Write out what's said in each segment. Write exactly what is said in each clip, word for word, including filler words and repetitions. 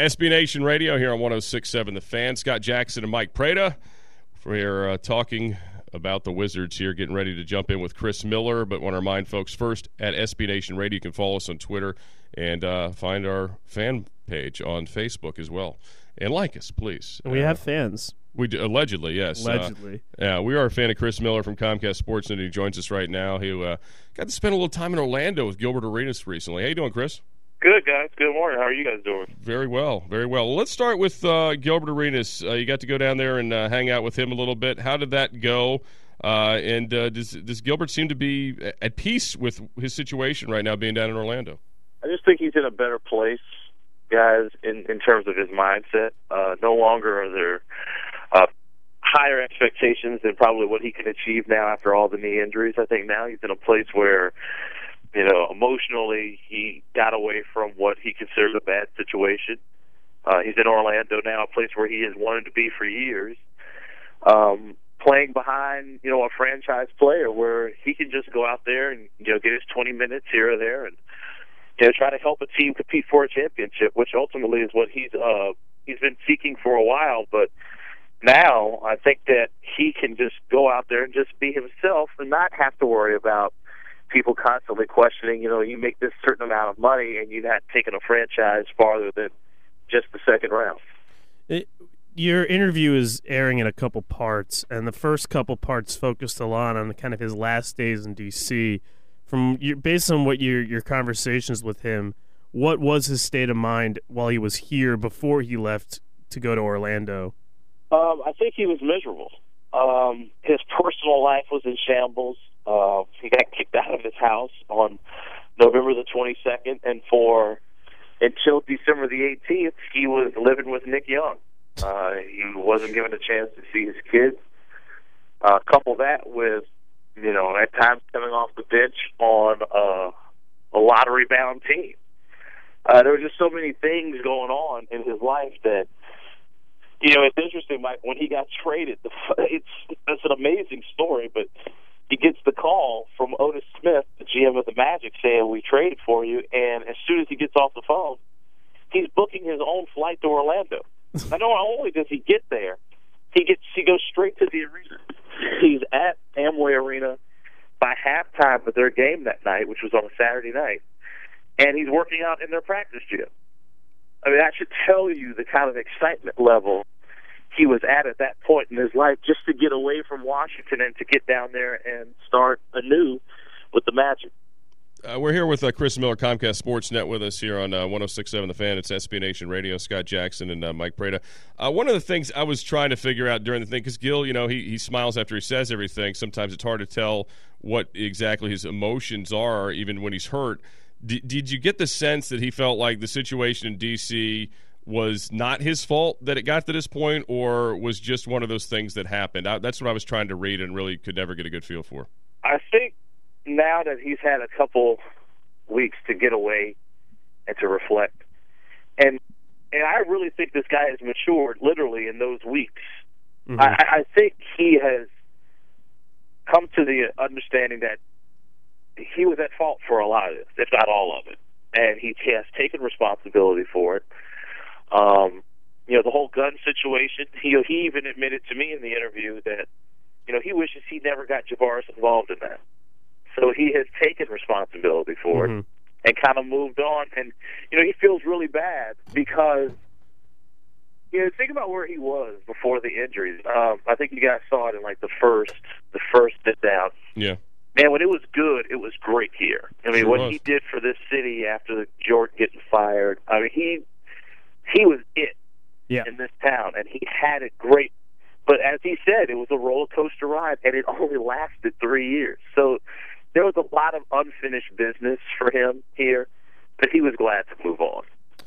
S B Nation Radio here on one oh six point seven The Fan. Scott Jackson and Mike Prada. We're uh, talking about the Wizards here, getting ready to jump in with Chris Miller. But want to remind folks first, at S B Nation Radio, you can follow us on Twitter and uh, find our fan page on Facebook as well. And like us, please. We uh, have fans. We do, allegedly, yes. Allegedly. Uh, yeah, we are a fan of Chris Miller from Comcast Sportsnet. He joins us right now. He uh, got to spend a little time in Orlando with Gilbert Arenas recently. How you doing, Chris? Good, guys. Good morning. How are you guys doing? Very well, very well. well let's start with uh, Gilbert Arenas. Uh, you got to go down there and uh, hang out with him a little bit. How did that go? Uh, and uh, does, does Gilbert seem to be at peace with his situation right now being down in Orlando? I just think he's in a better place, guys, in, in terms of his mindset. Uh, no longer are there uh, higher expectations than probably what he can achieve now after all the knee injuries. I think now he's in a place where, you know, emotionally he got away from what he considered a bad situation. Uh, he's in Orlando now, a place where he has wanted to be for years, um, playing behind, you know, a franchise player where he can just go out there and, you know, get his twenty minutes here or there and, you know, try to help a team compete for a championship, which ultimately is what he's uh, he's been seeking for a while. But now I think that he can just go out there and just be himself and not have to worry about people constantly questioning, you know, you make this certain amount of money and you're not taking a franchise farther than just the second round. It, your interview is airing in a couple parts, and the first couple parts focused a lot on kind of his last days in D C. From your, based on what your your conversations with him, what was his state of mind while he was here before he left to go to Orlando? Um, I think he was miserable. Um, his personal life was in shambles. Uh, he got kicked out of his house on November the twenty-second, and for until December the eighteenth, he was living with Nick Young. Uh, he wasn't given a chance to see his kids. Uh, couple that with, you know, at times coming off the bench on uh, a lottery-bound team. Uh, there were just so many things going on in his life that, you know, it's interesting, Mike, when he got traded, it's, it's an amazing story, but he gets the call from Otis Smith, the G M of the Magic, saying, we traded for you, and as soon as he gets off the phone, he's booking his own flight to Orlando. Now, not only does he get there, he gets he goes straight to the arena. He's at Amway Arena by halftime of their game that night, which was on a Saturday night, and he's working out in their practice gym. I mean, that should tell you the kind of excitement level he was at at that point in his life, just to get away from Washington and to get down there and start anew with the Magic. Uh, we're here with uh, Chris Miller, Comcast Sportsnet, with us here on uh, one oh six point seven The Fan. It's S B Nation Radio. Scott Jackson and uh, Mike Prada. Uh, one of the things I was trying to figure out during the thing, because Gil, you know, he, he smiles after he says everything. Sometimes it's hard to tell what exactly his emotions are, even when he's hurt. D- did you get the sense that he felt like the situation in D C was not his fault that it got to this point, or was just one of those things that happened? I, that's what I was trying to read and really could never get a good feel for. I think now that he's had a couple weeks to get away and to reflect, and and I really think this guy has matured literally in those weeks. Mm-hmm. I, I think he has come to the understanding that he was at fault for a lot of this, if not all of it, and he has taken responsibility for it. Um, you know, the whole gun situation, he, he even admitted to me in the interview that, you know, he wishes he never got Javaris involved in that. So he has taken responsibility for mm-hmm. it and kind of moved on. And, you know, he feels really bad because, you know, think about where he was before the injuries. Um, I think you guys saw it in, like, the first the first sit down. Yeah. Man, when it was good, it was great here. I mean, sure what was. he did for this city after Jordan getting fired, I mean, he he was it yeah. in this town, and he had it great. But as he said, it was a roller coaster ride, and it only lasted three years. So there was a lot of unfinished business for him here, but he was glad to move on.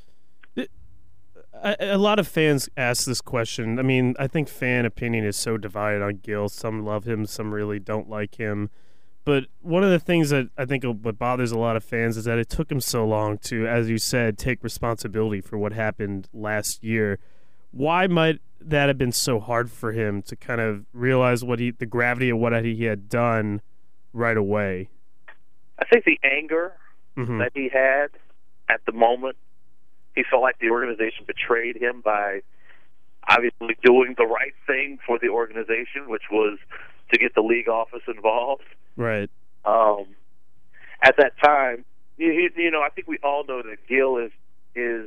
A lot of fans ask this question. I mean, I think fan opinion is so divided on Gil. Some love him, some really don't like him. But one of the things that I think what bothers a lot of fans is that it took him so long to, as you said, take responsibility for what happened last year. Why might that have been so hard for him to kind of realize what he, the gravity of what he had done right away? I think the anger mm-hmm. that he had at the moment He felt like the organization betrayed him by obviously doing the right thing for the organization, which was to get the league office involved. Right. Um, at that time, you, you know, I think we all know that Gil is is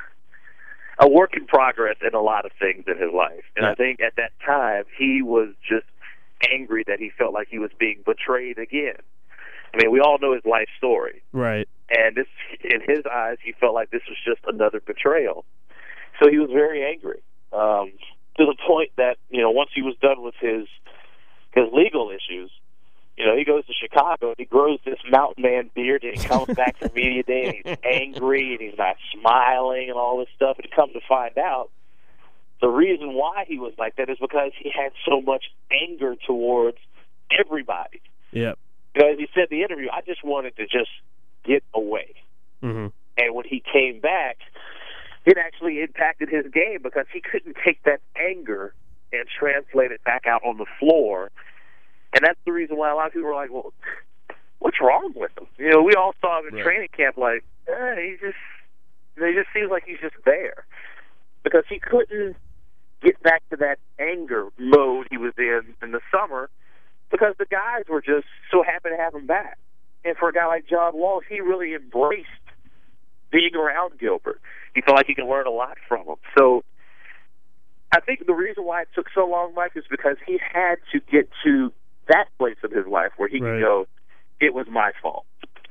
a work in progress in a lot of things in his life. And yeah. I think at that time, he was just angry that he felt like he was being betrayed again. I mean, we all know his life story. Right. And this, in his eyes, he felt like this was just another betrayal. So he was very angry, um, to the point that, you know, once he was done with his his legal issues, you know, he goes to Chicago and he grows this mountain man beard and he comes back for media day and he's angry and he's not smiling and all this stuff. And come to find out, the reason why he was like that is because he had so much anger towards everybody. Yep. You know, as he said in the interview, I just wanted to just get away. Mm-hmm. And when he came back, it actually impacted his game because he couldn't take that anger and translate it back out on the floor. And that's the reason why a lot of people were like, well, what's wrong with him? You know, we all saw him in right. training camp like, eh, he just, it just seems like he's just there. Because he couldn't get back to that anger mode he was in in the summer because the guys were just so happy to have him back. And for a guy like John Wall, he really embraced being around Gilbert. He felt like he could learn a lot from him. So I think the reason why it took so long, Mike, is because he had to get to that place of his life where he right. could go, it was my fault.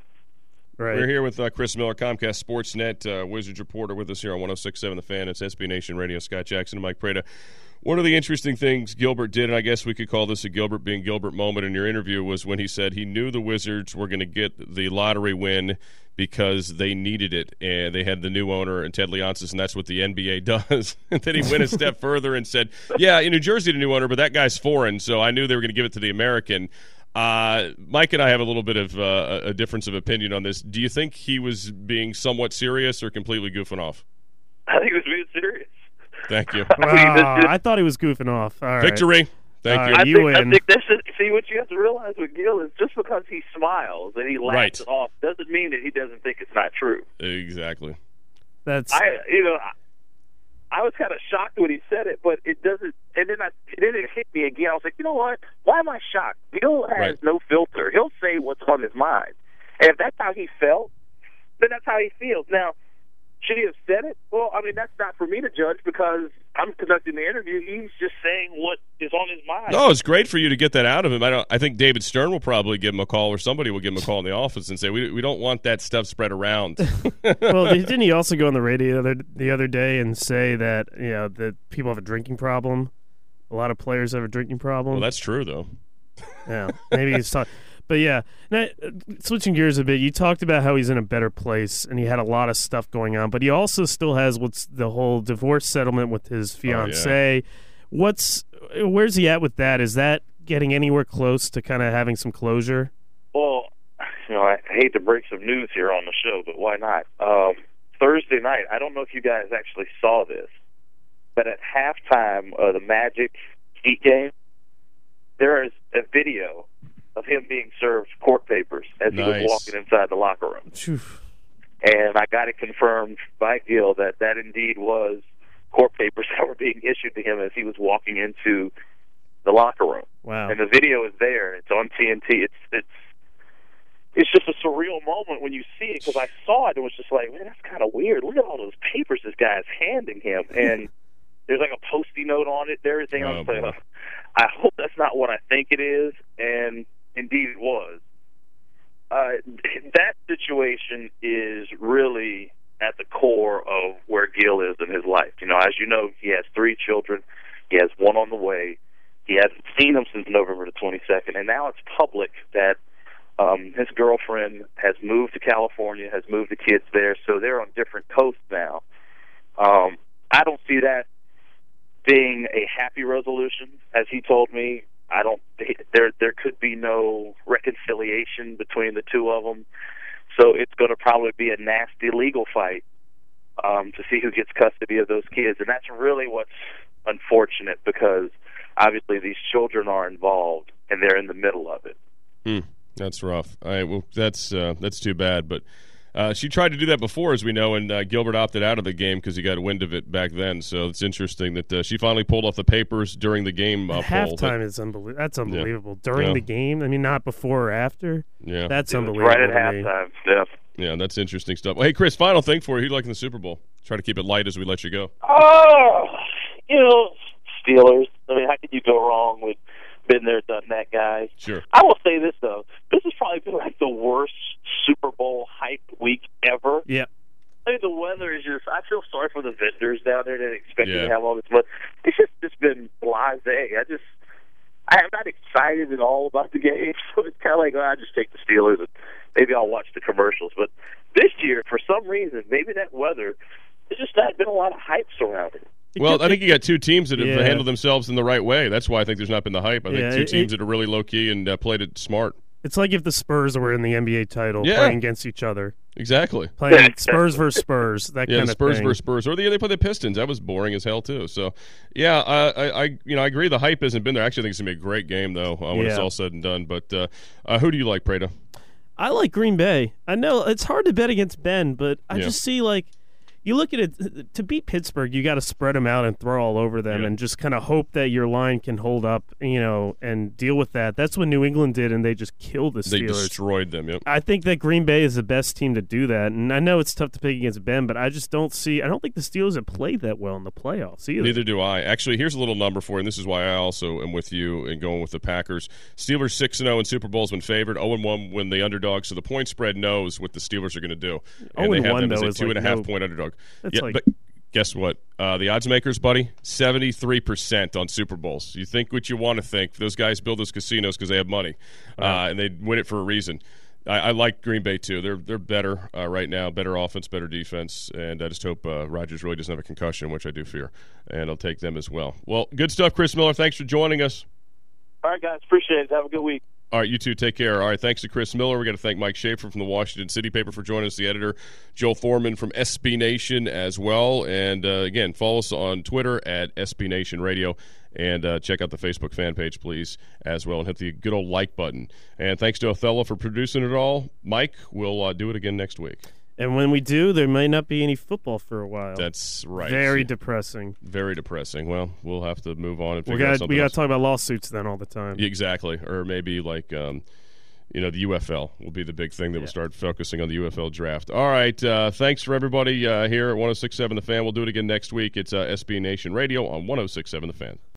Right. We're here with uh, Chris Miller, Comcast Sportsnet, uh, Wizards reporter with us here on one oh six point seven The Fan. It's S B Nation Radio. Scott Jackson and Mike Prada. One of the interesting things Gilbert did, and I guess we could call this a Gilbert being Gilbert moment in your interview, was when he said he knew the Wizards were going to get the lottery win because they needed it, and they had the new owner and Ted Leonsis, and that's what the N B A does. And then he went a step further and said, yeah, in New Jersey, the new owner, but that guy's foreign, so I knew they were going to give it to the American. Uh, Mike and I have a little bit of uh, a difference of opinion on this. Do you think he was being somewhat serious or completely goofing off? I think he was being serious. Thank you. Wow, I thought he was goofing off. All right. Victory. Thank All you. right, I you think, win. I think that's just, see, what you have to realize with Gil is just because he smiles and he laughs Right. it off doesn't mean that he doesn't think it's not true. Exactly. That's I, you know, I, I was kind of shocked when he said it, but it doesn't. And then I, then it hit me again. I was like, you know what? Why am I shocked? Gil has Right. no filter. He'll say what's on his mind, and if that's how he felt, then that's how he feels. Now, should he have said it? Well, I mean, that's not for me to judge because I'm conducting the interview. He's just saying what is on his mind. No, it's great for you to get that out of him. I don't. I think David Stern will probably give him a call, or somebody will give him a call in the office and say, "We we don't want that stuff spread around." well, didn't he also go on the radio the other, the other day and say that you know that people have a drinking problem? A lot of players have a drinking problem. Well, that's true, though. Yeah, maybe he's talking. But yeah, now, switching gears a bit, you talked about how he's in a better place and he had a lot of stuff going on, but he also still has what's the whole divorce settlement with his fiancée. Oh, yeah. What's where's he at with that? Is that getting anywhere close to kind of having some closure? Well, you know, I hate to break some news here on the show, but why not? Um, Thursday night, I don't know if you guys actually saw this, but at halftime of the Magic Heat game, there is a video of him being served court papers as nice. he was walking inside the locker room. Oof. And I got it confirmed by Gil that that indeed was court papers that were being issued to him as he was walking into the locker room. Wow. And the video is there. It's on T N T. It's it's it's just a surreal moment when you see it, because I saw it and was just like, man, that's kind of weird. Look at all those papers this guy is handing him. And there's like a Post-it note on it and everything. Oh, I was like, I hope that's not what I think it is. And indeed it was. Uh, that situation is really at the core of where Gil is in his life. You know, as you know, he has three children. He has one on the way. He hasn't seen him since November the twenty-second, and now it's public that um, his girlfriend has moved to California, has moved the kids there, so they're on different coasts now. Um, I don't see that being a happy resolution, as he told me. I don't. There, there could be no reconciliation between the two of them. So it's going to probably be a nasty legal fight um, to see who gets custody of those kids, and that's really what's unfortunate, because obviously these children are involved and they're in the middle of it. Hmm. That's rough. All right. Well, that's uh, that's too bad, but. Uh, she tried to do that before, as we know, and uh, Gilbert opted out of the game because he got wind of it back then. So it's interesting that uh, she finally pulled off the papers during the game uh, poll. Halftime is unbelievable. That's unbelievable. Yeah. During yeah. the game, I mean, not before or after. Yeah, that's it was unbelievable. Right at to me. halftime. Yeah. Yeah, that's interesting stuff. Well, hey, Chris, final thing for you. Who do you like in the Super Bowl? Try to keep it light as we let you go. Oh, you know, Steelers. I mean, how could you go wrong with been there, done that, guys? Sure. I will say this, though. This has probably been like the worst Super Bowl hype week ever. Yeah. I mean, the weather is just, I feel sorry for the vendors down there that expected Yeah. to have all this money. It's just, just been blasé. I just, I'm not excited at all about the game. So it's kind of like, oh, I just take the Steelers and maybe I'll watch the commercials. But this year, for some reason, maybe that weather, there's just not been a lot of hype surrounding it. Well, I think you got two teams that have Yeah. handled themselves in the right way. That's why I think there's not been the hype. I think Yeah, two it- teams it- that are really low-key and uh, played it smart. It's like if the Spurs were in the N B A title Yeah. playing against each other. Exactly. Playing Spurs versus Spurs, that Yeah, kind the of Spurs thing. versus Spurs, or the they play the Pistons. That was boring as hell too. So, yeah, I, I, I you know, I agree. The hype hasn't been there. Actually, I think it's gonna be a great game though uh, when it's Yeah. all said and done. But uh, uh, who do you like, Prada? I like Green Bay. I know it's hard to bet against Ben, but I Yeah. just see like you look at it to beat Pittsburgh, you got to spread them out and throw all over them, Yeah. and just kind of hope that your line can hold up, you know, and deal with that. That's what New England did, and they just killed the They Steelers. destroyed them. Yep. I think that Green Bay is the best team to do that, and I know it's tough to pick against Ben, but I just don't see. I don't think the Steelers have played that well in the playoffs either. Neither do I. Actually, here's a little number for you, and this is why I also am with you and going with the Packers. Steelers six and zero in Super Bowls when favored. zero and one when the underdog. So the point spread knows what the Steelers are going to do. And oh they and have one, them as though, a is two like and a half no- point underdog. That's Yeah, like- but guess what? Uh, the odds makers, buddy, seventy-three percent on Super Bowls. You think what you want to think. Those guys build those casinos because they have money, uh, and they win it for a reason. I, I like Green Bay, too. They're they're better uh, right now, better offense, better defense, and I just hope uh, Rodgers really doesn't have a concussion, which I do fear, and I'll take them as well. Well, good stuff, Chris Miller. Thanks for joining us. All right, guys. Appreciate it. Have a good week. All right, you two take care. All right, thanks to Chris Miller. We got to thank Mike Schaefer from the Washington City paper for joining us, the editor, Joe Thorman from S B Nation as well. And, uh, again, follow us on Twitter at S B Nation Radio. And uh, check out the Facebook fan page, please, as well, and hit the good old like button. And thanks to Othello for producing it all. Mike, we'll uh, do it again next week. And when we do, there may not be any football for a while. That's right. Very depressing. Very depressing. Well, we'll have to move on and We figure out got something we got else. to talk about lawsuits then all the time. Exactly. Or maybe like, um, you know, the U F L will be the big thing that Yeah. will start focusing on the U F L draft. All right. Uh, thanks for everybody uh, here at one oh six point seven The Fan. We'll do it again next week. It's uh, S B Nation Radio on one oh six point seven The Fan.